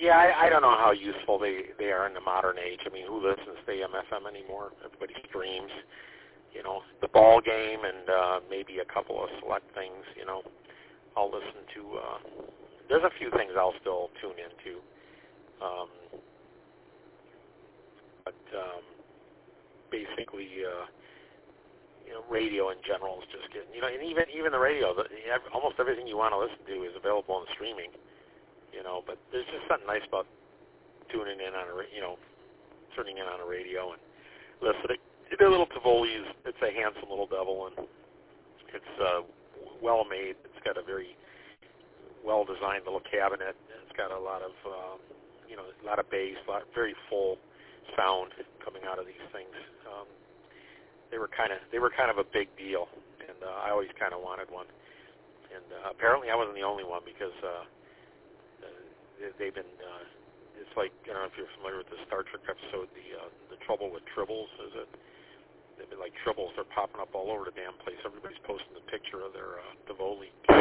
Yeah, I don't know how useful they are in the modern age. I mean, who listens to AM/FM anymore? Everybody streams. You know, the ball game and maybe a couple of select things. You know, I'll listen to. There's a few things I'll still tune into, but basically, you know, radio in general is just getting. You know, and even the radio, almost everything you want to listen to is available on streaming. You know, but there's just something nice about tuning in on tuning in on a radio and listening. The little Tivoli it's a handsome little devil, and it's well made. It's got a very well designed little cabinet. It's got a lot of a lot of bass, very full sound coming out of these things. They were kind of a big deal, and I always kind of wanted one. And apparently I wasn't the only one because they've been. It's like, I don't know if you're familiar with the Star Trek episode, the Trouble with Tribbles. Is it? They've been like tribbles. They're popping up all over the damn place. Everybody's posting a picture of their Tivoli.